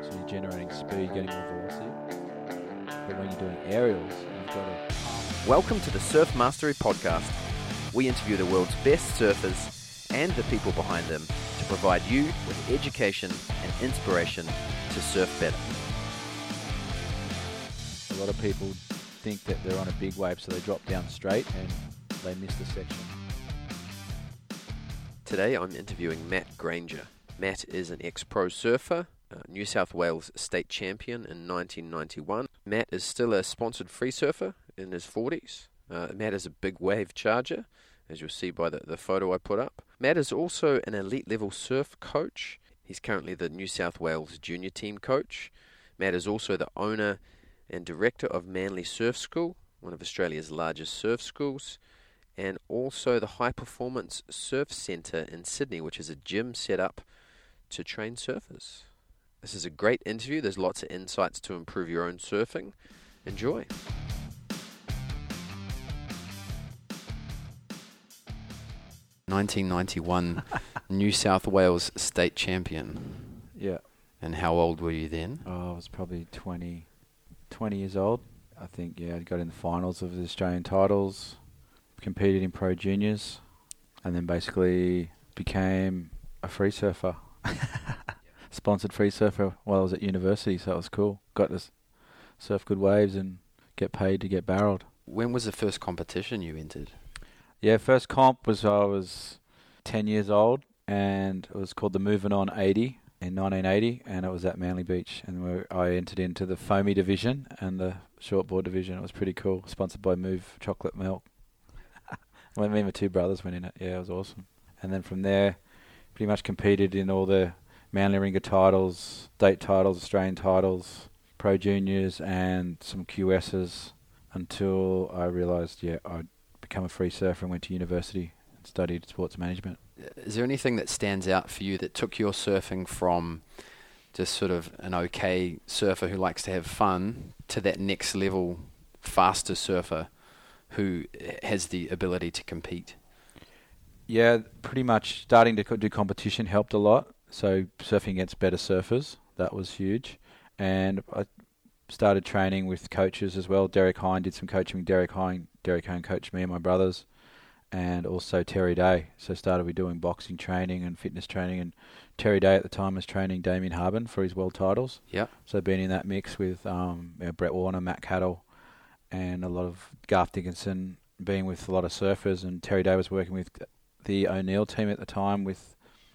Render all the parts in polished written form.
So you're generating speed, getting more velocity. But when you're doing aerials, you've got to... Welcome to the Surf Mastery Podcast. We interview the world's best surfers and the people behind them to provide you with education and inspiration to surf better. A lot of people think that they're on a big wave, so they drop down straight and they miss the section. Today I'm interviewing Matt Granger. Matt is an ex-pro surfer, New South Wales state champion in 1991. Matt is still a sponsored free surfer in his 40s. Matt is a big wave charger, as you'll see by the photo I put up. Matt is also an elite level surf coach. He's currently the New South Wales junior team coach. Matt is also the owner and director of Manly Surf School, one of Australia's largest surf schools, and also the High Performance Surf Centre in Sydney, which is a gym set up to train surfers. This is a great interview. There's lots of insights to improve your own surfing. Enjoy. (1991) New South Wales state champion. Yeah. And how old were you then? Oh, I was probably 20 years old. I think, I got in the finals of the Australian titles, competed in pro juniors, and then basically became a free surfer. Sponsored free surfer while I was at university, so it was cool. Got to surf good waves and get paid to get barreled. When was the first competition you entered? Yeah, first comp was I was 10 years old, and it was called the Moving On 80 in 1980, and it was at Manly Beach. And I entered into the foamy division and the shortboard division. It was pretty cool, sponsored by Move Chocolate Milk. Me and my two brothers went in it. Yeah, it was awesome. And then from there, pretty much competed in all the Manly Ringer titles, state titles, Australian titles, pro juniors, and some QSs until I realised, I'd become a free surfer and went to university and studied sports management. Is there anything that stands out for you that took your surfing from just sort of an okay surfer who likes to have fun to that next level faster surfer who has the ability to compete? Yeah, pretty much starting to do competition helped a lot. So surfing against better surfers, that was huge. And I started training with coaches as well. Derek Hine did some coaching with Derek Hine. Derek Hine coached me and my brothers, and also Terry Day. So started we doing boxing training and fitness training. And Terry Day at the time was training Damien Harbin for his world titles. Yeah. So being in that mix with Brett Warner, Matt Cattle, and a lot of Garth Dickinson, being with a lot of surfers. And Terry Day was working with the O'Neill team at the time with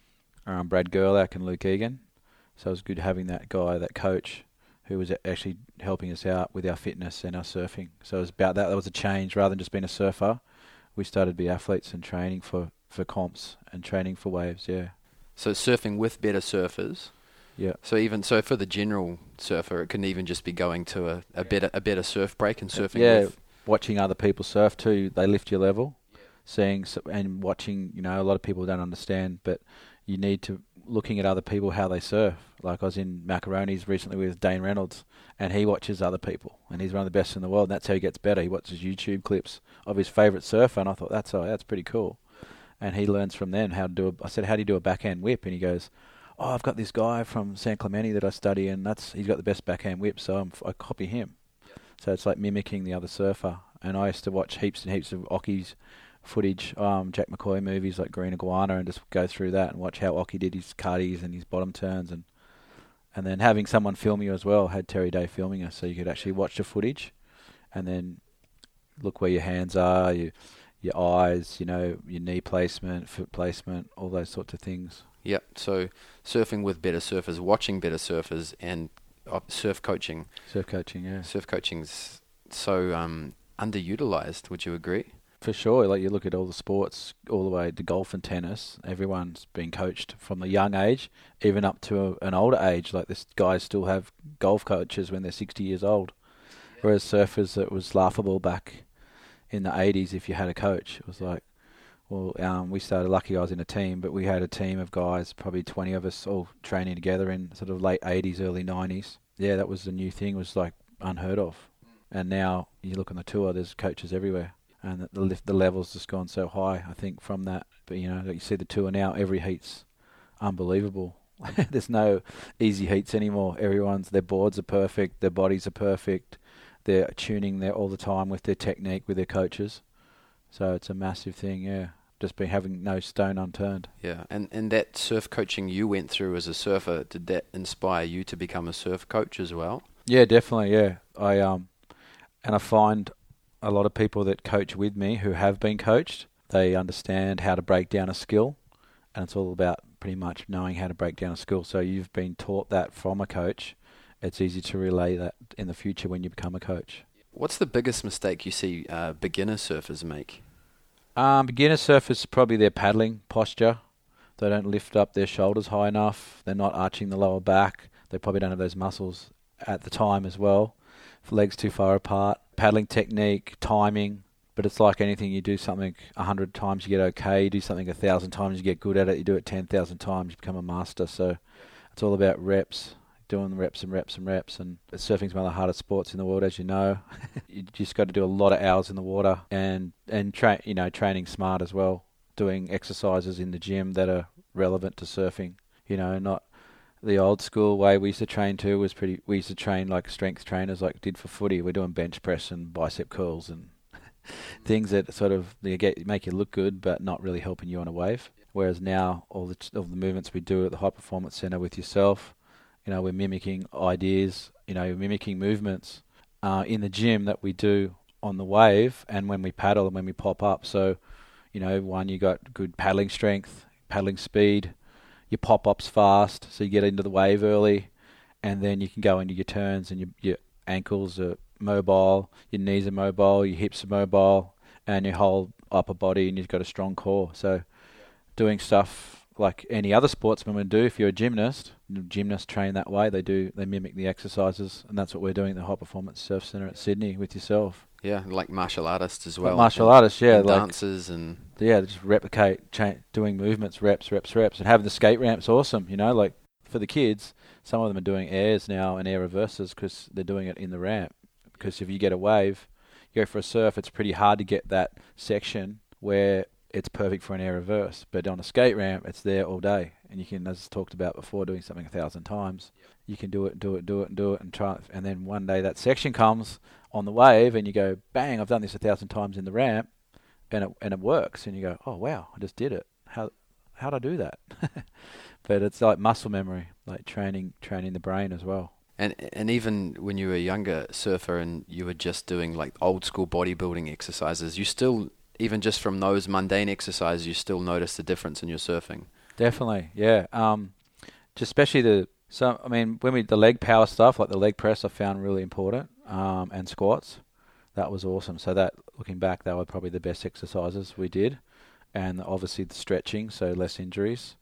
Brad Gerlach and Luke Egan. So it was good having that guy, that coach, who was actually helping us out with our fitness and our surfing. So it was about that. That was a change. Rather than just being a surfer, we started to be athletes and training for comps and training for waves, yeah. So surfing with better surfers. Yeah. So for the general surfer, it can even just be going to a better surf break and surfing with. Watching other people surf too, they lift your level. Seeing and watching, a lot of people don't understand, but you need to looking at other people, how they surf. Like I was in Macaroni's recently with Dane Reynolds, and he watches other people, and he's one of the best in the world, and that's how he gets better. He watches YouTube clips of his favourite surfer, and I thought, that's pretty cool. And he learns from them how to do I said, how do you do a backhand whip? And he goes, I've got this guy from San Clemente that I study, and he's got the best backhand whip, so I copy him. So it's like mimicking the other surfer. And I used to watch heaps and heaps of Ocky's footage, Jack McCoy movies like Green Iguana, and just go through that and watch how Ocky did his cutties and his bottom turns, and then having someone film you as well. Had Terry Day filming us, so you could actually watch the footage and then look where your hands are, your eyes, your knee placement, foot placement, all those sorts of things. Yep. So surfing with better surfers, watching better surfers, and surf coaching. Surf coaching, yeah. Surf coaching's so underutilized. Would you agree? For sure. Like you look at all the sports, all the way to golf and tennis, everyone's been coached from a young age, even up to an older age. Like this guys still have golf coaches when they're 60 years old. Yeah. Whereas surfers, it was laughable back in the 80s if you had a coach. It was like, we started, lucky I was in a team, but we had a team of guys, probably 20 of us all training together in sort of late 80s, early 90s. Yeah, that was the new thing, was like unheard of. And now you look on the tour, there's coaches everywhere. And the level's just gone so high, I think, from that. But, you see the tour now, every heat's unbelievable. There's no easy heats anymore. Their boards are perfect, their bodies are perfect. They're tuning there all the time with their technique, with their coaches. So it's a massive thing, yeah. Just been having no stone unturned. Yeah, and that surf coaching you went through as a surfer, did that inspire you to become a surf coach as well? Yeah, definitely, yeah. I find a lot of people that coach with me who have been coached, they understand how to break down a skill, and it's all about pretty much knowing how to break down a skill. So you've been taught that from a coach. It's easy to relay that in the future when you become a coach. What's the biggest mistake you see beginner surfers make? Beginner surfers, probably their paddling posture. They don't lift up their shoulders high enough. They're not arching the lower back. They probably don't have those muscles at the time as well. Legs too far apart. Paddling technique, timing. But it's like anything. You do something 100 times, you get okay. You do something 1,000 times, you get good at it. You do it 10,000 times, you become a master. So it's all about reps. Doing reps and reps and reps, and surfing's one of the hardest sports in the world, as you know. You just got to do a lot of hours in the water and training smart as well. Doing exercises in the gym that are relevant to surfing. Not the old school way we used to train too. We used to train like strength trainers, like did for footy. We're doing bench press and bicep curls and things that sort of make you look good, but not really helping you on a wave. Whereas now, all the movements we do at the High Performance Centre with yourself. We're mimicking ideas, mimicking movements in the gym that we do on the wave and when we paddle and when we pop up. So, you got good paddling strength, paddling speed, your pop-up's fast, so you get into the wave early, and then you can go into your turns and your ankles are mobile, your knees are mobile, your hips are mobile, and your whole upper body, and you've got a strong core. So doing stuff like any other sportsman would do. If you're a gymnasts train that way. They mimic the exercises, and that's what we're doing at the High Performance Surf Centre at Sydney with yourself. Yeah, like martial artists as well. Martial artists, yeah. And dancers and... Yeah, they just replicate, doing movements, reps. And having the skate ramp's awesome, like for the kids, some of them are doing airs now and air reverses because they're doing it in the ramp. Because if you get a wave, you go for a surf, it's pretty hard to get that section where it's perfect for an air reverse. But on a skate ramp, it's there all day. And you can, as talked about before, doing something 1,000 times, you can do it and try. And then one day that section comes on the wave and you go, bang, I've done this 1,000 times in the ramp, and it works. And you go, oh, wow, I just did it. How'd I do that? But it's like muscle memory, like training the brain as well. And even when you were a younger surfer and you were just doing like old school bodybuilding exercises, you still, even just from those mundane exercises, you still notice the difference in your surfing. Definitely, yeah. Just especially when the leg power stuff, like the leg press, I found really important, and squats. That was awesome. So that, looking back, they were probably the best exercises we did. And obviously the stretching, so less injuries.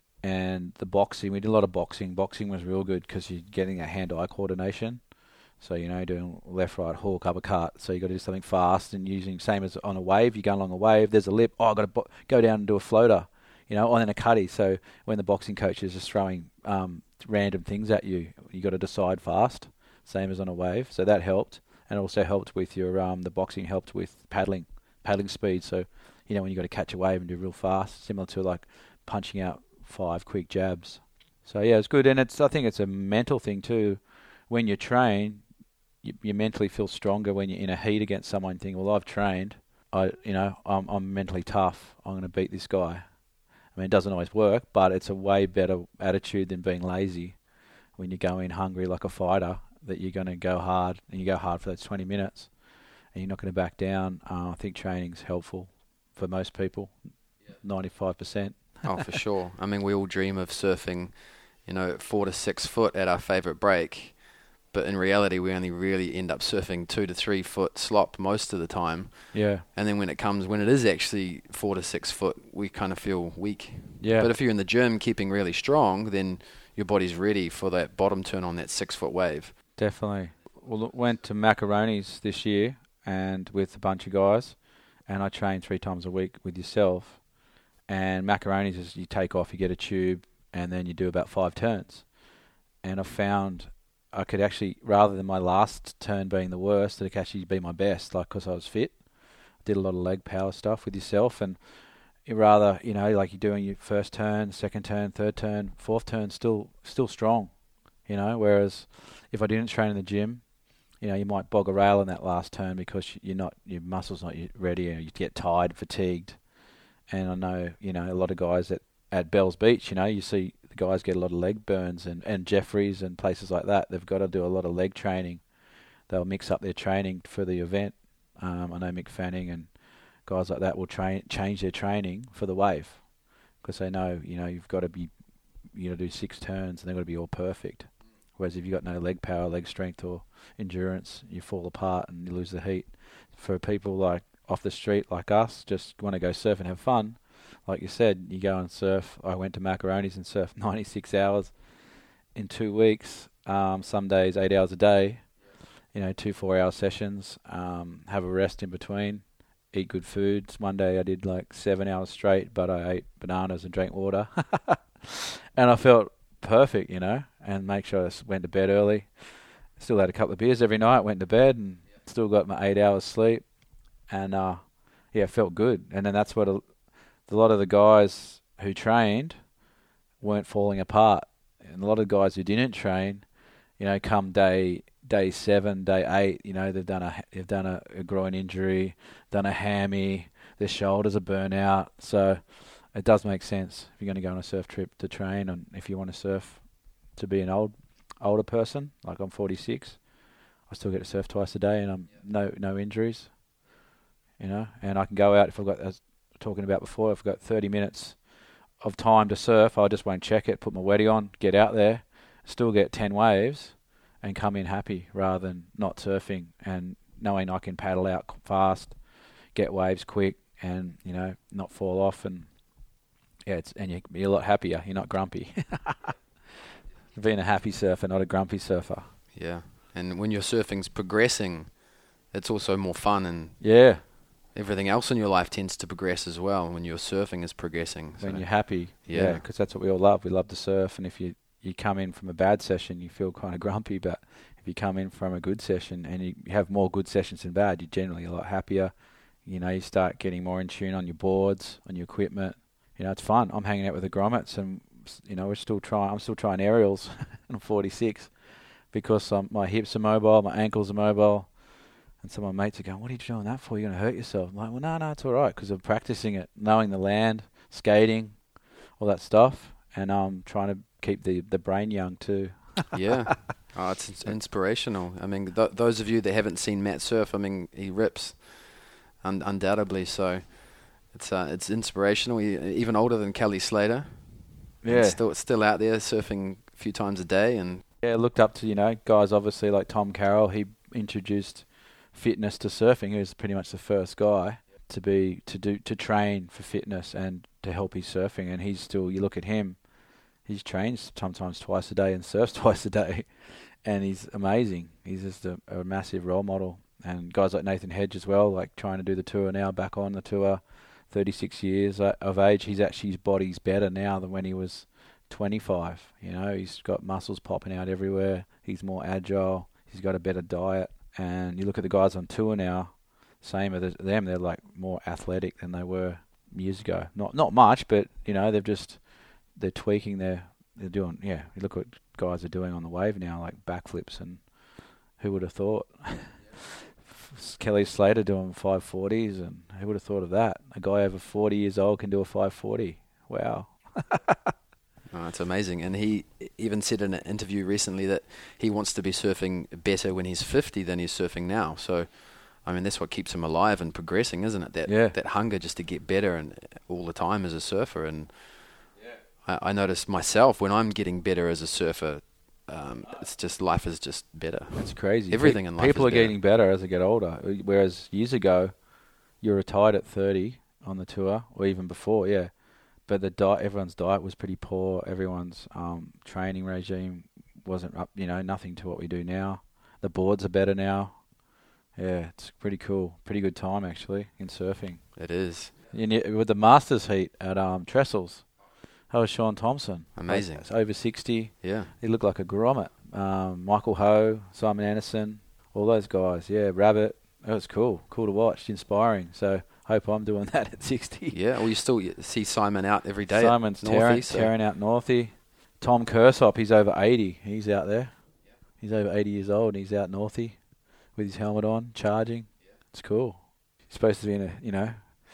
And the boxing, we did a lot of boxing. Boxing was real good because you're getting a hand-eye coordination. So, doing left, right, hook, uppercut. So you got to do something fast and using, same as on a wave, you go along a wave, there's a lip, I've got to go down and do a floater, or then a cutty. So when the boxing coach is just throwing random things at you, you got to decide fast, same as on a wave. So that helped. And also helped with your, the boxing helped with paddling speed. So, when you got to catch a wave and do real fast, similar to like punching out 5 quick jabs. So yeah, it's good. And I think it's a mental thing too. When you train, you mentally feel stronger when you're in a heat against someone. You think, well, I've trained. I'm mentally tough. I'm going to beat this guy. I mean, it doesn't always work, but it's a way better attitude than being lazy. When you go in hungry like a fighter, that you're going to go hard, and you go hard for those 20 minutes, and you're not going to back down. I think training's helpful for most people, 95%. Oh, for sure. I mean, we all dream of surfing, 4 to 6 foot at our favourite break, but in reality, we only really end up surfing 2 to 3 foot slop most of the time. Yeah. And then when it is actually 4 to 6 foot, we kind of feel weak. Yeah. But if you're in the gym keeping really strong, then your body's ready for that bottom turn on that 6 foot wave. Definitely. Well, went to Macaronis this year and with a bunch of guys, and I train 3 times a week with yourself. And Macaronis is you take off, you get a tube, and then you do about 5 turns. And I found I could actually, rather than my last turn being the worst, it could actually be my best, like because I was fit. I did a lot of leg power stuff with yourself, and you rather, like you're doing your first turn, second turn, third turn, fourth turn, still strong, whereas if I didn't train in the gym, you might bog a rail in that last turn because your muscles not yet ready, you get tired, fatigued. And I know, a lot of guys at Bells Beach, you see the guys get a lot of leg burns and Jeffries and places like that. They've got to do a lot of leg training. They'll mix up their training for the event. I know Mick Fanning and guys like that will change their training for the wave because they know, you've got to do 6 turns and they've got to be all perfect. Whereas if you've got no leg power, leg strength or endurance, you fall apart and you lose the heat. For people like off the street like us, just want to go surf and have fun, like you said, you go and surf. I went to Macaroni's and surfed 96 hours in 2 weeks, some days 8 hours a day, 2 4-hour sessions, have a rest in between, eat good foods. One day I did like 7 hours straight, but I ate bananas and drank water. And I felt perfect, and make sure I went to bed early. Still had a couple of beers every night, went to bed and still got my 8 hours sleep. And it felt good. And then that's what a lot of the guys who trained weren't falling apart. And a lot of guys who didn't train, come day 7, day 8, they've done a groin injury, done a hammy, their shoulders are burnt out. So it does make sense if you're going to go on a surf trip to train, and if you want to surf to be an older person, like I'm 46, I still get to surf twice a day, and I'm no injuries. And I can go out if I've got, as I was talking about before, if I've got 30 minutes of time to surf, I just won't check it, put my wetty on, get out there, still get 10 waves, and come in happy rather than not surfing and knowing I can paddle out fast, get waves quick, and not fall off, and you're a lot happier. You're not grumpy. Being a happy surfer, not a grumpy surfer. Yeah, and when your surfing's progressing, it's also more fun, and everything else in your life tends to progress as well when your surfing is progressing. So. When you're happy, because that's what we all love. We love to surf, and if you come in from a bad session, you feel kind of grumpy, but if you come in from a good session and you have more good sessions than bad, you're generally a lot happier. You start getting more in tune on your boards, on your equipment. It's fun. I'm hanging out with the grommets, and I'm still trying aerials. I'm 46 because my hips are mobile, my ankles are mobile. And some of my mates are going, "What are you doing that for? You're going to hurt yourself." I'm like, "Well, no, it's all right because I'm practicing it, knowing the land, skating, all that stuff, and I'm trying to keep the brain young too." Yeah, it's inspirational. I mean, those of you that haven't seen Matt surf, I mean, he rips, undoubtedly. So it's inspirational. Even older than Kelly Slater. Yeah, still out there surfing a few times a day, and looked up to guys obviously like Tom Carroll. He introduced fitness to surfing. He was pretty much the first guy to train for fitness and to help his surfing, and he's still, you look at him, he's trained sometimes twice a day and surfs twice a day, and he's amazing. He's just a massive role model. And guys like Nathan Hedge as well, like trying to do the tour now, back on the tour, 36 years of age. His body's better now than when he was 25. He's got muscles popping out everywhere. He's more agile. He's got a better diet. And you look at the guys on tour now, same as them, they're like more athletic than they were years ago. Not much, but they're tweaking they're doing. You look what guys are doing on the wave now, like backflips, and who would have thought? Kelly Slater doing 540s, and who would have thought of that? A guy over 40 years old can do a 540. Wow. It's amazing. And he even said in an interview recently that he wants to be surfing better when he's 50 than he's surfing now. So, I mean, that's what keeps him alive and progressing, isn't it? That hunger just to get better and all the time as a surfer. And I notice myself when I'm getting better as a surfer, it's just, life is just better. It's crazy. Everything in life People is are getting better as they get older. Whereas years ago, you retired at 30 on the tour, or even before, But everyone's diet was pretty poor. Everyone's training regime wasn't up, nothing to what we do now. The boards are better now. Yeah, it's pretty cool. Pretty good time, actually, in surfing. It is. With the Masters heat at Trestles, that was Sean Thompson. Amazing. It's over 60. Yeah. He looked like a grommet. Michael Ho, Simon Anderson, all those guys. Yeah, Rabbit. It was cool. Cool to watch. Inspiring. So Hope I'm doing that at 60. Yeah, well, you see Simon out every day. Simon's tearing out Northie. Tom Kersop, he's over 80. He's out there. He's over 80 years old, and he's out Northie with his helmet on, charging. It's cool. He's supposed to be in a,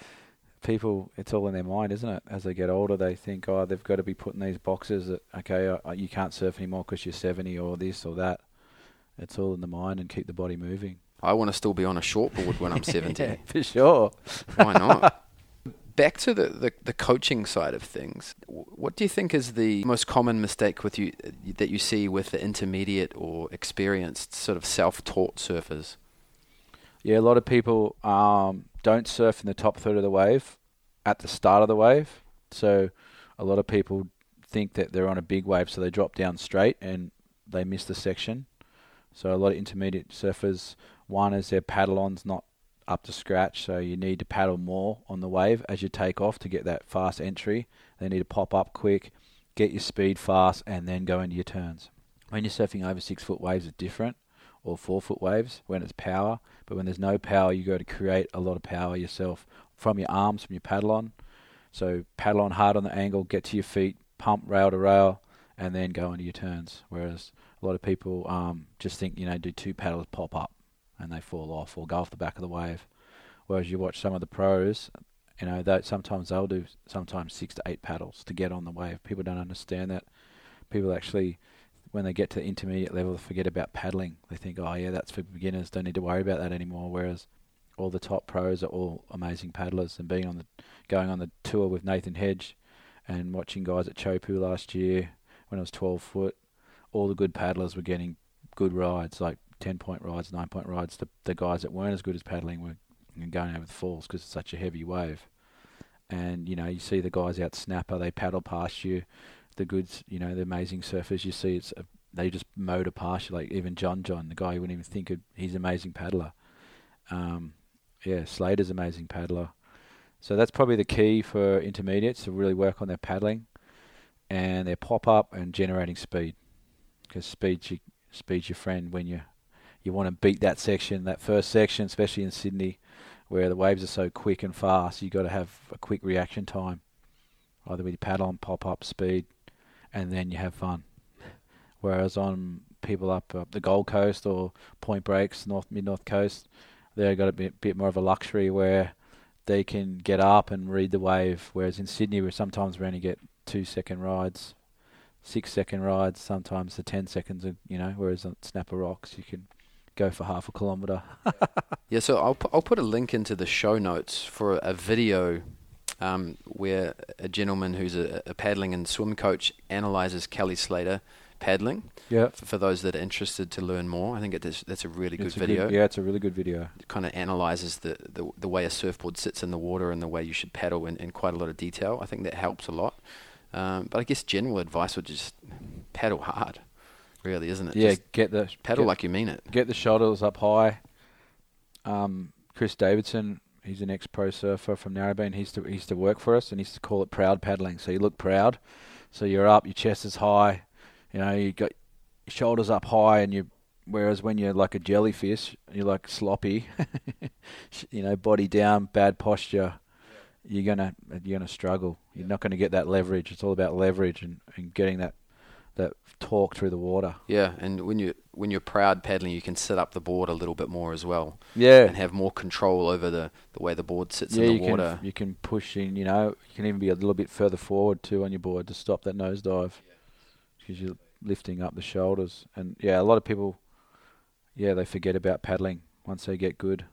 people, it's all in their mind, isn't it? As they get older, they think, they've got to be put in these boxes that, okay, you can't surf anymore because you're 70 or this or that. It's all in the mind and keep the body moving. I want to still be on a shortboard when I'm 70. Yeah, for sure. Why not? Back to the coaching side of things. What do you think is the most common mistake that you see with the intermediate or experienced sort of self-taught surfers? Yeah, a lot of people don't surf in the top third of the wave at the start of the wave. So a lot of people think that they're on a big wave, so they drop down straight and they miss the section. So a lot of intermediate surfers, one is their paddle-on's not up to scratch, so you need to paddle more on the wave as you take off to get that fast entry. They need to pop up quick, get your speed fast, and then go into your turns. When you're surfing over 6 foot waves, it's different, or 4 foot waves when it's power. But when there's no power, you got to create a lot of power yourself from your arms, from your paddle on. So paddle on hard on the angle, get to your feet, pump rail to rail, and then go into your turns. Whereas a lot of people just think, do 2 paddles, pop up, and they fall off or go off the back of the wave. Whereas you watch some of the pros, sometimes they'll do 6 to 8 paddles to get on the wave. People don't understand that. People actually, when they get to the intermediate level, they forget about paddling. They think, that's for beginners, don't need to worry about that anymore. Whereas all the top pros are all amazing paddlers. And going on the tour with Nathan Hedge and watching guys at Chopu last year when I was 12 foot, all the good paddlers were getting good rides, like 10-point rides, 9-point rides. The guys that weren't as good as paddling were going over the falls because it's such a heavy wave. And, you see the guys out Snapper, they paddle past you. The goods, the amazing surfers, you see they just motor past you, like even John, the guy you wouldn't even think he's an amazing paddler. Slater's an amazing paddler. So that's probably the key for intermediates, to really work on their paddling and their pop-up and generating speed. Because speed's your friend when you want to beat that first section, especially in Sydney, where the waves are so quick and fast. You got to have a quick reaction time, either with your paddle on, pop up, speed, and then you have fun. Whereas on people up the Gold Coast or Point Breaks, mid-north coast, they've got a bit more of a luxury where they can get up and read the wave. Whereas in Sydney, we only get 2-second rides, 6-second rides, sometimes the 10 seconds, whereas on Snapper Rocks, you can go for half a kilometre. Yeah, so I'll put a link into the show notes for a video where a gentleman who's a paddling and swim coach analyses Kelly Slater paddling. Yeah. For those that are interested to learn more, I think that's a really good video. It's a really good video. It kind of analyses the way a surfboard sits in the water and the way you should paddle in quite a lot of detail. I think that helps a lot. But I guess general advice would just paddle hard, really, isn't it? Yeah, just paddle like you mean it. Get the shoulders up high. Chris Davidson, he's an ex-pro surfer from Narrabeen. He used to work for us, and he used to call it proud paddling. So you look proud. So you're up, your chest is high. You got your shoulders up high, and whereas when you're like a jellyfish, you're like sloppy. Body down, bad posture. You're gonna struggle. You're not gonna get that leverage. It's all about leverage and getting that torque through the water. Yeah, and when you're proud paddling, you can set up the board a little bit more as well. Yeah, and have more control over the way the board sits in the water. You can push in. You can even be a little bit further forward too on your board to stop that nosedive, because you're lifting up the shoulders. And a lot of people, they forget about paddling once they get good.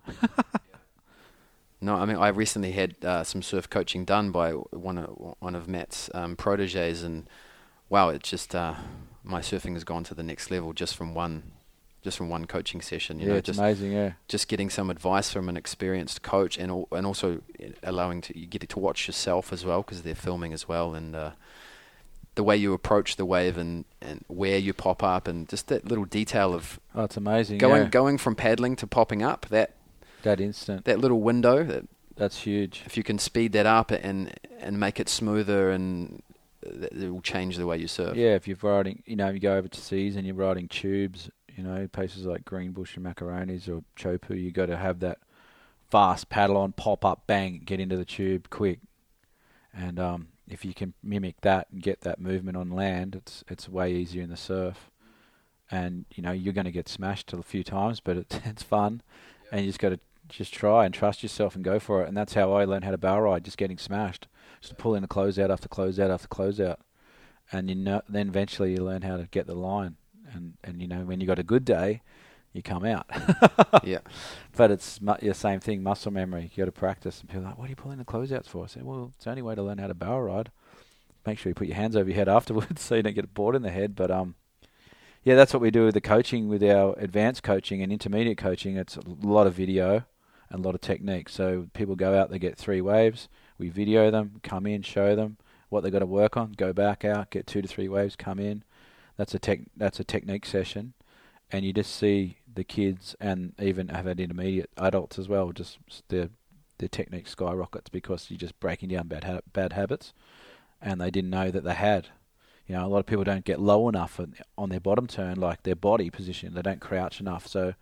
No, I mean, I recently had some surf coaching done by one of Matt's proteges, and wow, it's just my surfing has gone to the next level just from one coaching session. It's amazing. Yeah, just getting some advice from an experienced coach, and also allowing you get to watch yourself as well, because they're filming as well, and the way you approach the wave and where you pop up, and just that little detail of it's amazing. Going from paddling to popping up, that instant, that little window, that's huge. If you can speed that up and make it smoother, and it will change the way you surf. Yeah, if you're riding, you go overseas and you're riding tubes, places like Greenbush and Macaronis or Chopu, you got to have that fast, paddle on, pop up, bang, get into the tube quick. And if you can mimic that and get that movement on land, it's way easier in the surf. And you're going to get smashed a few times, but it's fun, and you just got to just try and trust yourself and go for it. And that's how I learned how to barrel ride, just getting smashed, just pulling the closeout after closeout after closeout, and then eventually you learn how to get the line. And when you got a good day, you come out. Yeah. But it's the same thing, muscle memory. You got to practice. And people are like, what are you pulling the closeouts for? I said, well, it's the only way to learn how to barrel ride. Make sure you put your hands over your head afterwards so you don't get a board in the head. But yeah, that's what we do with the coaching, with our advanced coaching and intermediate coaching. It's a lot of video and a lot of technique. So people go out, they get 3 waves. We video them, come in, show them what they've got to work on, go back out, get 2 to 3 waves, come in. That's a technique session. And you just see the kids, and even have had intermediate adults as well, just their technique skyrockets because you're just breaking down bad habits, and they didn't know that they had. A lot of people don't get low enough on their bottom turn, like their body position. They don't crouch enough, so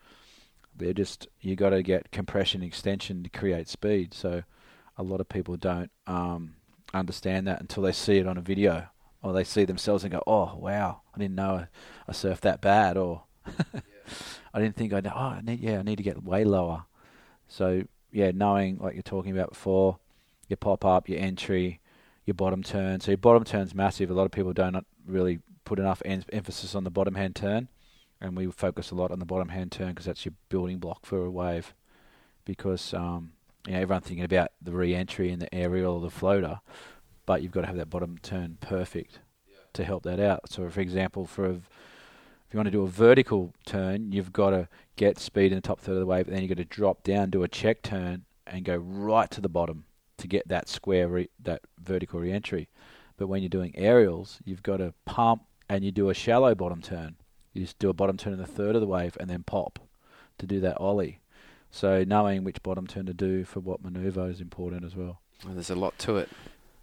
you got to get compression extension to create speed. So a lot of people don't understand that until they see it on a video, or they see themselves and go, "Oh wow, I didn't know I surfed that bad," or I didn't think I need to get way lower. So yeah, knowing, like you're talking about before, your pop up, your entry, your bottom turn. So your bottom turn's massive. A lot of people don't really put enough emphasis on the bottom hand turn, and we focus a lot on the bottom hand turn because that's your building block for a wave. Because everyone's thinking about the re-entry and the aerial or the floater, but you've got to have that bottom turn perfect to help that out. So for example, if you want to do a vertical turn, you've got to get speed in the top third of the wave, and then you've got to drop down, do a check turn, and go right to the bottom to get that square, that vertical re-entry. But when you're doing aerials, you've got to pump, and you do a shallow bottom turn. You just do a bottom turn in the third of the wave, and then pop to do that ollie. So knowing which bottom turn to do for what manoeuvre is important as well. Well, there's a lot to it.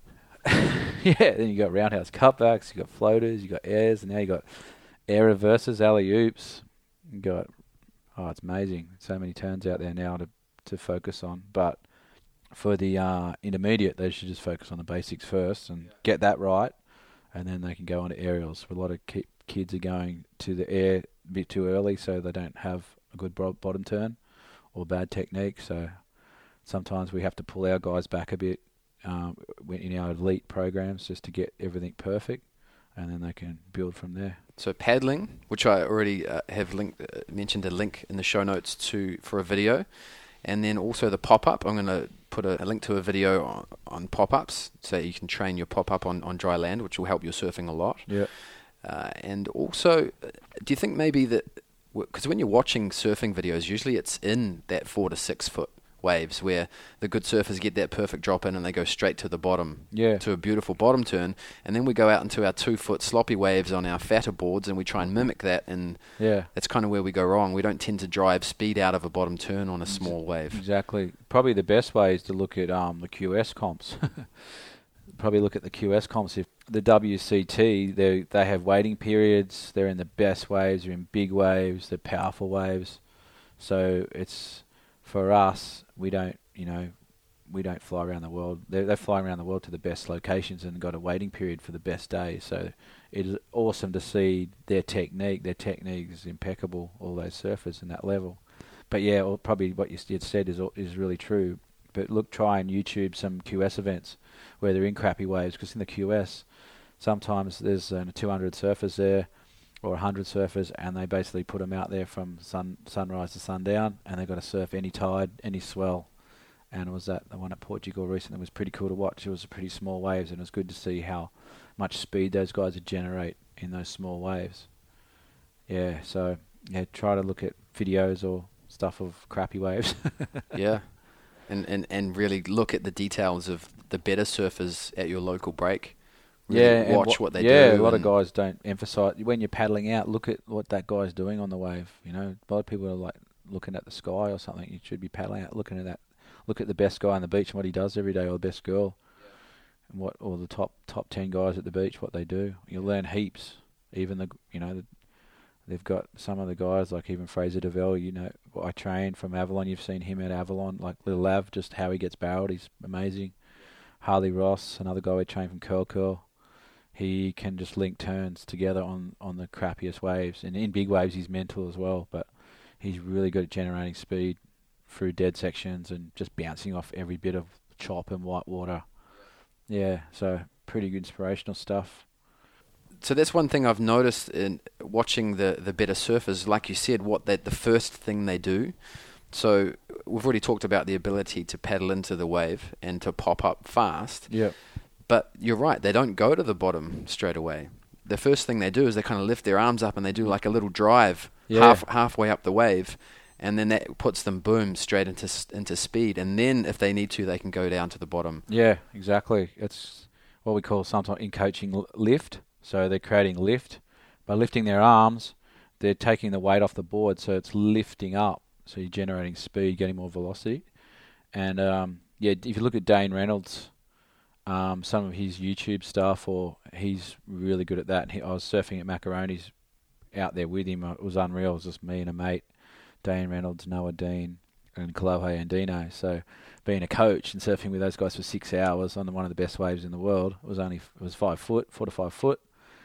Yeah, then you got roundhouse cutbacks, you got floaters, you got airs, and now you got air reverses, alley-oops. You got, it's amazing. So many turns out there now to focus on. But for the intermediate, they should just focus on the basics first and get that right, and then they can go on to aerials. A lot of kids are going to the air a bit too early, so they don't have a good bottom turn or bad technique. So sometimes we have to pull our guys back a bit in our elite programs just to get everything perfect, and then they can build from there. So paddling, which I already have mentioned a link in the show notes for a video, and then also the pop-up. I'm going to put a link to a video on pop-ups so you can train your pop-up on dry land, which will help your surfing a lot. Yeah. And also, do you think maybe that, because when you're watching surfing videos, usually it's in that 4 to 6 foot waves where the good surfers get that perfect drop in and they go straight to the bottom, to a beautiful bottom turn, and then we go out into our 2 foot sloppy waves on our fatter boards and we try and mimic that, and that's kind of where we go wrong. We don't tend to drive speed out of a bottom turn on a small wave. Exactly. Probably the best way is to look at the QS comps. Probably look at the QS comps. If the WCT, they have waiting periods, they're in the best waves, they're in big waves, they're powerful waves. So it's, for us, we don't fly around the world. They're flying around the world to the best locations and got a waiting period for the best days. So it is awesome to see their technique. Their technique is impeccable, all those surfers in that level. But yeah, probably what you said is really true. But try and YouTube some QS events where they're in crappy waves, because in the QS, sometimes there's 200 surfers there, or 100 surfers, and they basically put them out there from sunrise to sundown, and they've got to surf any tide, any swell. And it was the one at Portugal recently was pretty cool to watch. It was pretty small waves, and it was good to see how much speed those guys would generate in those small waves. Yeah, so try to look at videos or stuff of crappy waves. Yeah, and really look at the details of the better surfers at your local break. Really watch what they do. Yeah, a lot of guys don't emphasise, when you're paddling out, look at what that guy's doing on the wave. A lot of people are like looking at the sky or something. You should be paddling out, looking at that. Look at the best guy on the beach and what he does every day, or the best girl, and or the top 10 guys at the beach, what they do. You'll learn heaps. Even They've got some of the guys, like even Fraser DeVille, I trained from Avalon. You've seen him at Avalon, like Little Lav, just how he gets barreled. He's amazing. Harley Ross, another guy we trained from Curl. He can just link turns together on the crappiest waves. And in big waves, he's mental as well. But he's really good at generating speed through dead sections and just bouncing off every bit of chop and white water. Yeah, so pretty good inspirational stuff. So that's one thing I've noticed in watching the better surfers, like you said, the first thing they do. So we've already talked about the ability to paddle into the wave and to pop up fast. Yeah. But you're right, they don't go to the bottom straight away. The first thing they do is they kind of lift their arms up and they do like a little drive halfway up the wave. And then that puts them, boom, straight into speed. And then if they need to, they can go down to the bottom. Yeah, exactly. It's what we call sometimes in coaching lift. So they're creating lift. By lifting their arms, they're taking the weight off the board, so it's lifting up. So you're generating speed, getting more velocity. And, if you look at Dane Reynolds, some of his YouTube stuff, he's really good at that. I was surfing at Macaroni's out there with him. It was unreal. It was just me and a mate, Dane Reynolds, Noah Dean, and Kalohe Andino. So being a coach and surfing with those guys for 6 hours on one of the best waves in the world, it was 5 foot, 4 to 5 foot.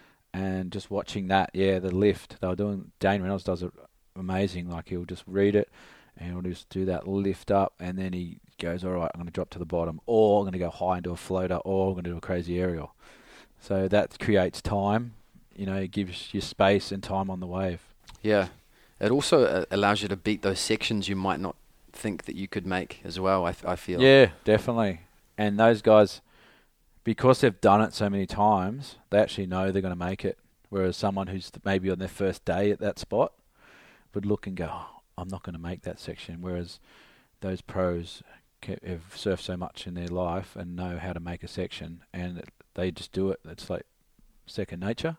And just watching that, the lift they were doing, Dane Reynolds does it amazing. Like he'll just read it and he'll just do that lift up, and then he goes, all right, I'm going to drop to the bottom, or I'm going to go high into a floater, or I'm going to do a crazy aerial. So that creates time, it gives you space and time on the wave. Yeah. It also allows you to beat those sections you might not think that you could make as well, I feel. Yeah, definitely. And those guys, because they've done it so many times, they actually know they're going to make it. Whereas someone who's maybe on their first day at that spot would look and go, I'm not going to make that section. Whereas those pros have surfed so much in their life and know how to make a section, and they just do it. It's like second nature.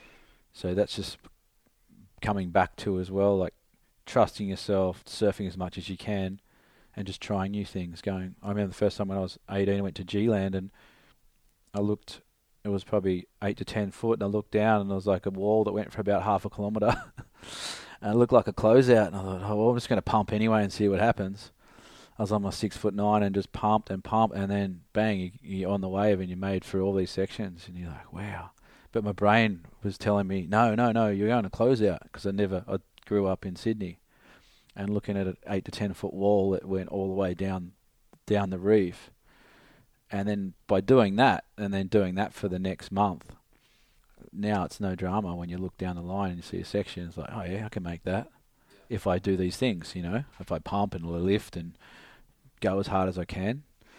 So that's just coming back to as well, like trusting yourself, surfing as much as you can, and just trying new things. I remember the first time when I was 18, I went to G-Land and I looked, it was probably 8 to 10 foot, and I looked down and there was like a wall that went for about half a kilometre. And it looked like a closeout, and I thought, I'm just going to pump anyway and see what happens. I was on my 6'9" and just pumped, and then bang, you're on the wave and you're made through all these sections, and you're like, wow. But my brain was telling me, no, you're going to closeout, because I grew up in Sydney, and looking at an 8 to 10 foot wall that went all the way down the reef. And then by doing that, and then doing that for the next month, now it's no drama when you look down the line and you see a section. It's like, oh yeah, I can make that if I do these things, if I pump and lift and go as hard as I can.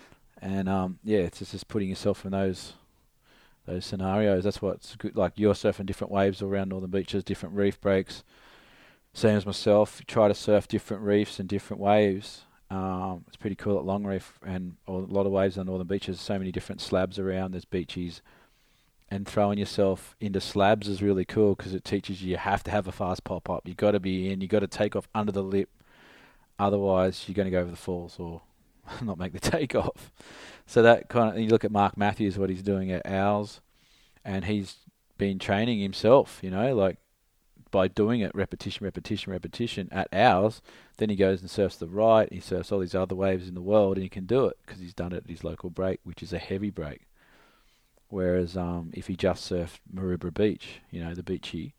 And it's just putting yourself in those scenarios. That's what's good. Like you're surfing different waves all around northern beaches, different reef breaks. Same as myself, try to surf different reefs and different waves. It's pretty cool at Long Reef and a lot of waves on northern beaches. So many different slabs around. There's beaches. And throwing yourself into slabs is really cool because it teaches you have to have a fast pop-up. You've got to be in. You've got to take off under the lip. Otherwise, you're going to go over the falls or not make the takeoff. So that you look at Mark Matthews, what he's doing at Owls, and he's been training himself, like by doing it repetition at Owls. Then he goes and surfs the right. He surfs all these other waves in the world, and he can do it because he's done it at his local break, which is a heavy break. Whereas if he just surfed Maroubra Beach, the beachy,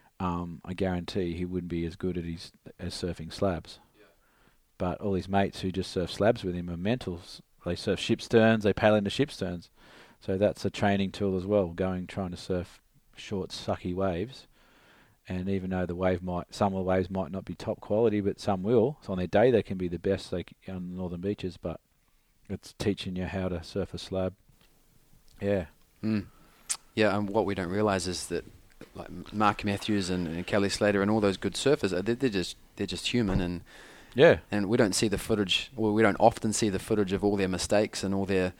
I guarantee he wouldn't be as good as surfing slabs. Yeah. But all his mates who just surf slabs with him are mentals. They surf ship sterns, they paddle into ship sterns. So that's a training tool as well, trying to surf short, sucky waves. And even though some of the waves might not be top quality, but some will. So on their day they can be the best on the northern beaches, but it's teaching you how to surf a slab. Yeah. Mm. Yeah, and what we don't realise is that like Mark Matthews and Kelly Slater and all those good surfers, they're just human, and we don't see the footage. Well, we don't often see the footage of all their mistakes and all their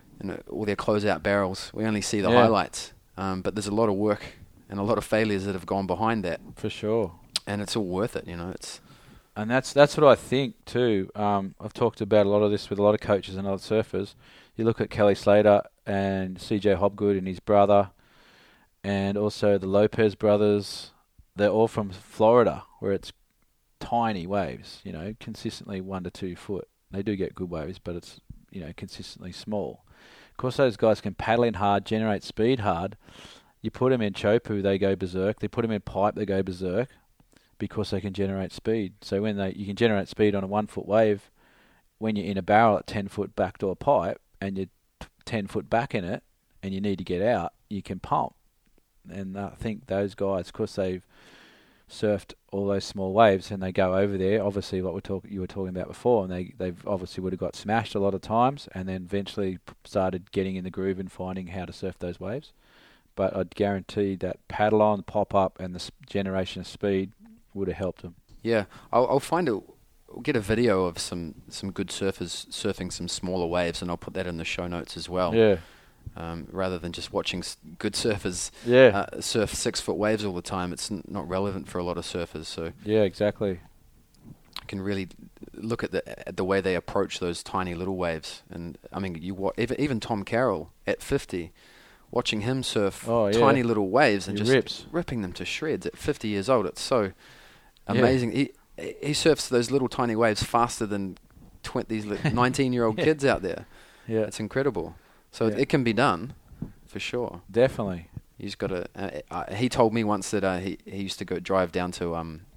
closeout barrels. We only see the highlights. But there's a lot of work and a lot of failures that have gone behind that. For sure. And it's all worth it, It's. And that's what I think too. I've talked about a lot of this with a lot of coaches and other surfers. You look at Kelly Slater and CJ Hobgood and his brother, and also the Lopez brothers. they're all from Florida, where it's tiny waves, consistently 1 to 2 foot. They do get good waves, but it's, consistently small. Of course, those guys can paddle in hard, generate speed hard. You put them in Chopu, they go berserk. They put them in pipe, they go berserk because they can generate speed. So when you can generate speed on a 1 foot wave, when you're in a barrel at 10 foot backdoor pipe and you're 10 foot back in it and you need to get out, you can pump. And I think those guys, because they've surfed all those small waves and they go over there, obviously what you were talking about before, and they've obviously would have got smashed a lot of times and then eventually started getting in the groove and finding how to surf those waves. But I'd guarantee that paddle on, pop up, and the generation of speed would have helped them. Yeah, I'll get a video of some good surfers surfing some smaller waves, and I'll put that in the show notes as well. Yeah. Rather than just watching good surfers surf 6 foot waves all the time, it's not relevant for a lot of surfers. So yeah, exactly. You can really look at the way they approach those tiny little waves. And I mean, even Tom Carroll at 50, watching him surf tiny little waves and ripping them to shreds at 50 years old. It's so amazing. He surfs those little tiny waves faster than these 19-year-old kids out there. Yeah, it's incredible. So it can be done, for sure. Definitely. He's got to. He told me once that he used to go drive down to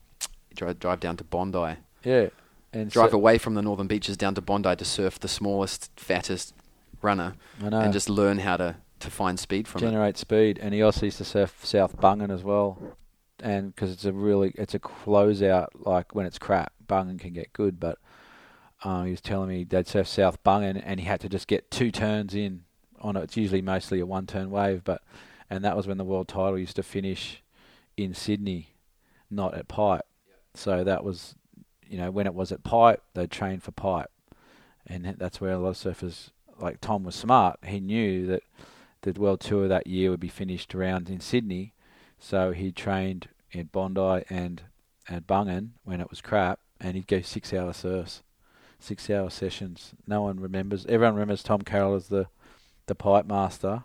Bondi. Yeah, and drive away from the northern beaches down to Bondi to surf the smallest, fattest runner, and just learn how to find speed from generate speed. And he also used to surf South Bungan as well, and because it's a closeout. Like when it's crap, Bungan can get good, but. He was telling me they'd surf South Bungan and he had to just get 2 turns in on it. It's usually mostly a 1-turn wave, and that was when the world title used to finish in Sydney, not at Pipe. So that was, when it was at Pipe, they'd train for Pipe. And that's where a lot of surfers, like Tom was smart. He knew that the world tour that year would be finished around in Sydney. So he trained in Bondi and at Bungan when it was crap, and he'd go 6-hour surfs. 6-hour sessions. Everyone remembers Tom Carroll as the pipe master,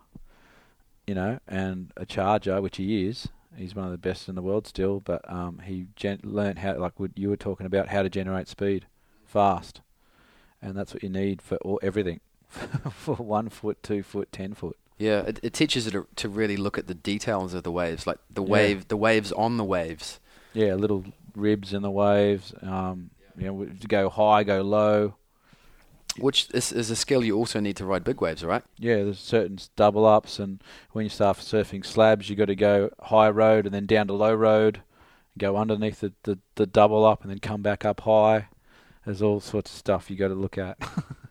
and a charger, which he is. He's one of the best in the world still, but he learned how, like what you were talking about, how to generate speed fast. And that's what you need for everything, for 1 foot, 2 foot, 10 foot. Yeah, it teaches you to really look at the details of the waves, like the waves on the waves. Yeah, little ribs in the waves, go high, go low. Which is a skill you also need to ride big waves, right? Yeah, there's certain double ups, and when you start surfing slabs, you got to go high road and then down to low road, go underneath the double up and then come back up high. There's all sorts of stuff you got to look at.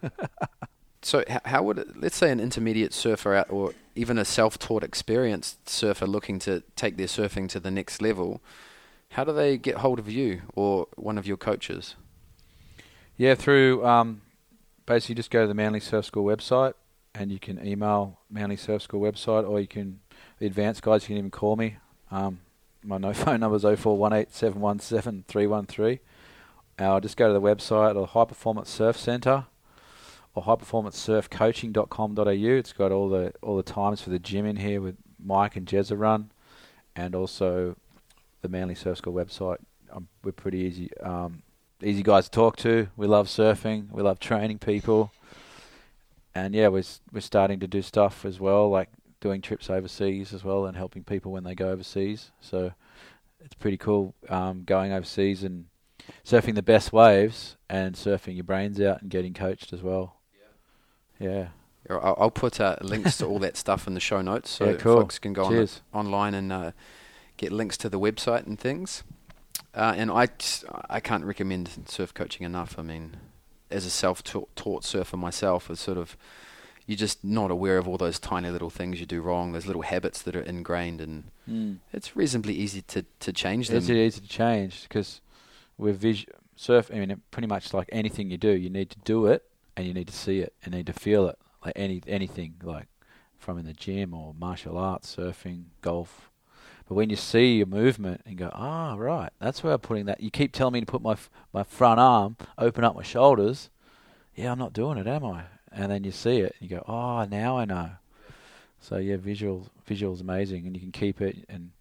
So how would, let's say an intermediate surfer out, or even a self-taught experienced surfer looking to take their surfing to the next level, how do they get hold of you or one of your coaches? Yeah, through basically just go to the Manly Surf School website, and you can email Manly Surf School website, or the advanced guys, you can even call me. My phone number is 0418 717 313. Just go to the website or High Performance Surf Centre or highperformancesurfcoaching.com.au. It's got all the times for the gym in here with Mike and Jezza run, and also the Manly Surf School website. We're pretty easy guys to talk to. We love surfing. We love training people. And yeah, we're starting to do stuff as well, like doing trips overseas as well and helping people when they go overseas. So it's pretty cool going overseas and surfing the best waves and surfing your brains out and getting coached as well. Yeah. I'll put links to all that stuff in the show notes so cool. Folks can go online and get links to the website and things. And I can't recommend surf coaching enough. I mean, as a self-taught surfer myself, it's sort of, you're just not aware of all those tiny little things you do wrong, those little habits that are ingrained, and it's reasonably easy to change them. It's easy to change because with surf, I mean, pretty much like anything you do, you need to do it and you need to see it and need to feel it. Like anything, like from in the gym or martial arts, surfing, golf. But when you see your movement and go, right, that's where I'm putting that. You keep telling me to put my front arm, open up my shoulders. Yeah, I'm not doing it, am I? And then you see it and you go, now I know. So yeah, visual's amazing, and you can keep it. And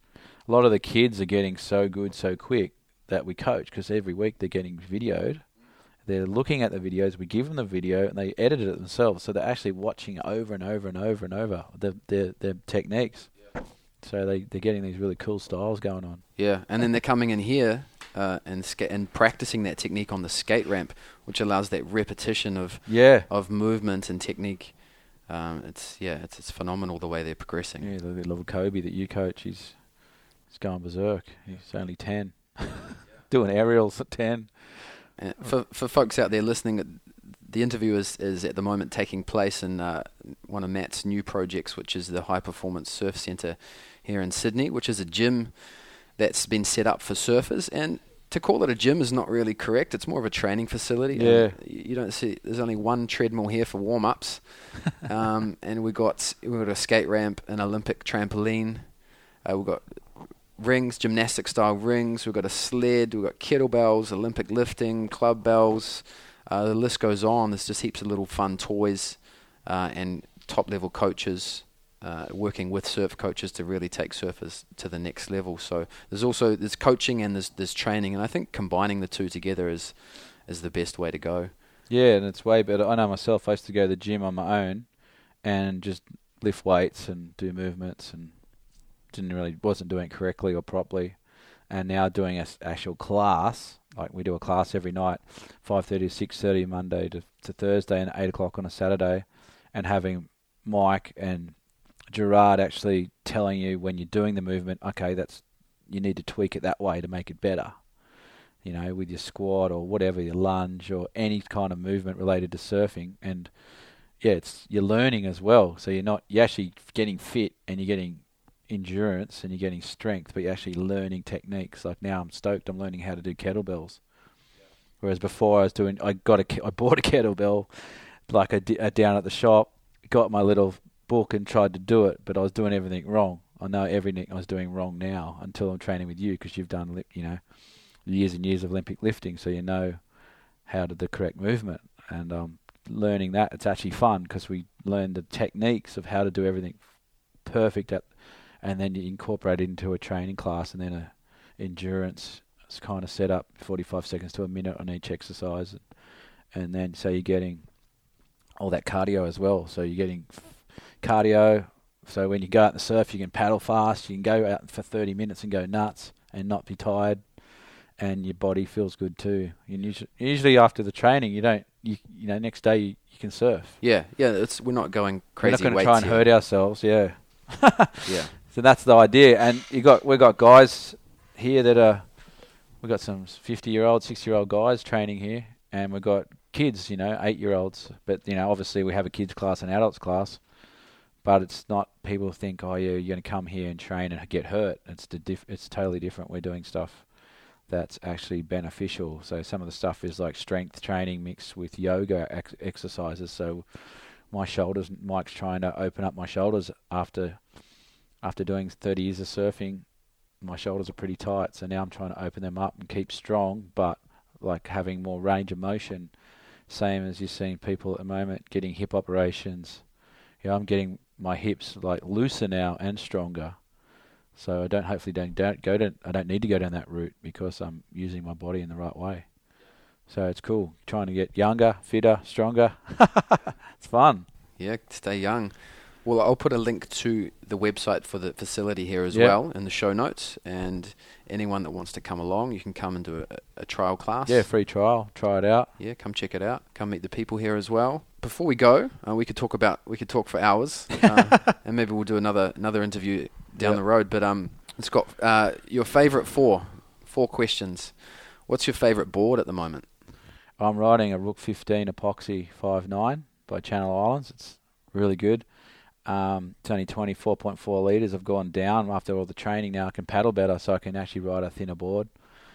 a lot of the kids are getting so good so quick that we coach, because every week they're getting videoed. They're looking at the videos. We give them the video, and they edit it themselves. So they're actually watching over and over and over and over their techniques. So they're getting these really cool styles going on. Yeah, and then they're coming in here and practicing that technique on the skate ramp, which allows that repetition of movement and technique. It's phenomenal the way they're progressing. Yeah, the little Kobe that you coach, he's going berserk. He's only 10, doing aerials at 10. For folks out there listening, the interview is at the moment taking place in one of Matt's new projects, which is the High Performance Surf Centre here in Sydney, which is a gym that's been set up for surfers. And to call it a gym is not really correct. It's more of a training facility. Yeah. You don't see, there's only one treadmill here for warm-ups. And we've got a skate ramp, an Olympic trampoline. We've got rings, gymnastic-style rings. We've got a sled. We've got kettlebells, Olympic lifting, club bells. The list goes on. There's just heaps of little fun toys and top-level coaches working with surf coaches to really take surfers to the next level. So there's coaching and there's training, and I think combining the two together is the best way to go. Yeah, and it's way better. I know myself, I used to go to the gym on my own and just lift weights and do movements, and wasn't doing it correctly or properly. And now doing an actual class, like we do a class every night, 5:30 to 6:30 Monday to Thursday, and 8 o'clock on a Saturday, and having Mike and Gerard actually telling you when you're doing the movement, okay, you need to tweak it that way to make it better. You know, with your squat or whatever, your lunge or any kind of movement related to surfing. And yeah, you're learning as well. So you're actually getting fit, and you're getting endurance, and you're getting strength, but you're actually learning techniques. Like now I'm stoked I'm learning how to do kettlebells. Whereas before I bought a kettlebell down at the shop, got my little book and tried to do it, but I was doing everything wrong. I know everything I was doing wrong now until I'm training with you, because you've done years and years of Olympic lifting, so you know how to the correct movement. And learning that, it's actually fun, because we learn the techniques of how to do everything perfect and then you incorporate it into a training class, and then a endurance kind of set up 45 seconds to a minute on each exercise, and then so you're getting all that cardio as well. So you're getting cardio, so when you go out in the surf you can paddle fast, you can go out for 30 minutes and go nuts and not be tired, and your body feels good too. Usually after the training next day you can surf. Yeah, we're not going crazy. We're not going to try and hurt ourselves. Yeah. Yeah. So that's the idea, and we've got guys here we've got some 50-year-old, 60-year-old guys training here, and we've got kids, 8-year-olds. But obviously we have a kids class and adults class, but it's not. People think, oh yeah, you're going to come here and train and get hurt. It's totally different. We're doing stuff that's actually beneficial. So some of the stuff is like strength training mixed with yoga exercises. So my shoulders, Mike's trying to open up my shoulders after doing 30 years of surfing. My shoulders are pretty tight, so now I'm trying to open them up and keep strong, but like having more range of motion. Same as you're seeing people at the moment getting hip operations. I'm getting my hips like looser now and stronger. So I don't need to go down that route, because I'm using my body in the right way. So it's cool, trying to get younger, fitter, stronger. It's fun. Yeah, stay young. Well, I'll put a link to the website for the facility here as well in the show notes, and anyone that wants to come along, you can come and do a trial class. Yeah, free trial. Try it out. Yeah, come check it out. Come meet the people here as well. Before we go, we could talk for hours, and maybe we'll do another interview down the road. But Scott, your favourite four questions. What's your favourite board at the moment? I'm riding a Rook 15 Epoxy 5.9 by Channel Islands. It's really good. It's only 24.4 litres. I've gone down after all the training now. I can paddle better, so I can actually ride a thinner board.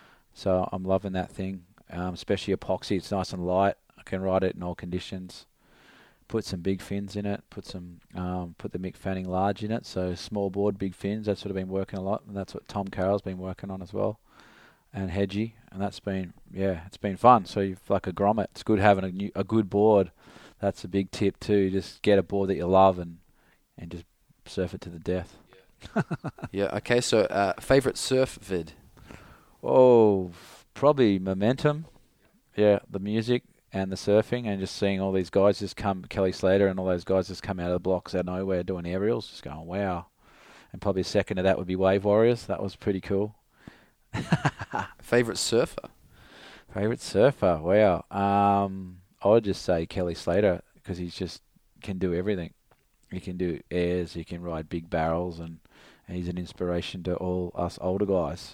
So I'm loving that thing, especially epoxy. It's nice and light. I can ride it in all conditions. Put some big fins in it. Put the Mick Fanning large in it. So small board, big fins. That's what I've been working a lot, and that's what Tom Carroll's been working on as well, and Hedgie. And that's been it's been fun. So you've like a grommet. It's good having a good board. That's a big tip too. Just get a board that you love and just surf it to the death. Yeah. Okay. So, favorite surf vid. Oh, probably Momentum. Yeah, the music and the surfing, and just seeing all these guys just come, Kelly Slater and all those guys just come out of the blocks out of nowhere doing aerials, just going, wow. And probably second to that would be Wave Warriors. That was pretty cool. Favorite surfer. Favorite surfer? Wow. I would just say Kelly Slater because he's just can do everything. He can do airs, he can ride big barrels, and he's an inspiration to all us older guys.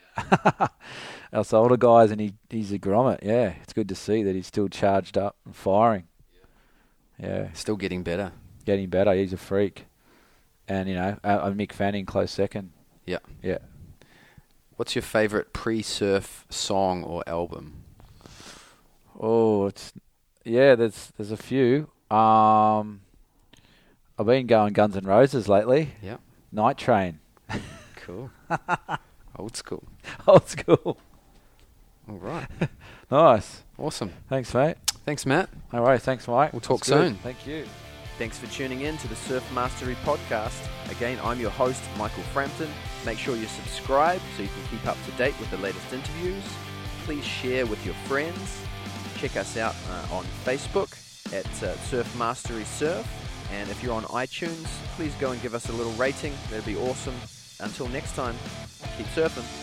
Us older guys, and he's a grommet. Yeah, it's good to see that he's still charged up and firing. Yeah, Still getting better. getting better. He's a freak. And, Mick Fanning, close second. Yeah. Yeah. What's your favorite pre-surf song or album? Oh, there's a few. I've been going Guns N' Roses lately. Yeah. Night Train. Cool. Old school. Old school. All right. Nice. Awesome. Thanks, mate. Thanks, Matt. No worries. Thanks, Mike. We'll talk That's good. soon. Thank you. Thanks for tuning in to the Surf Mastery Podcast. Again, I'm your host, Michael Frampton. Make sure you subscribe so you can keep up to date with the latest interviews. Please share with your friends. Check us out on Facebook at Surf Mastery Surf. And if you're on iTunes, please go and give us a little rating. That'd be awesome. Until next time, keep surfing.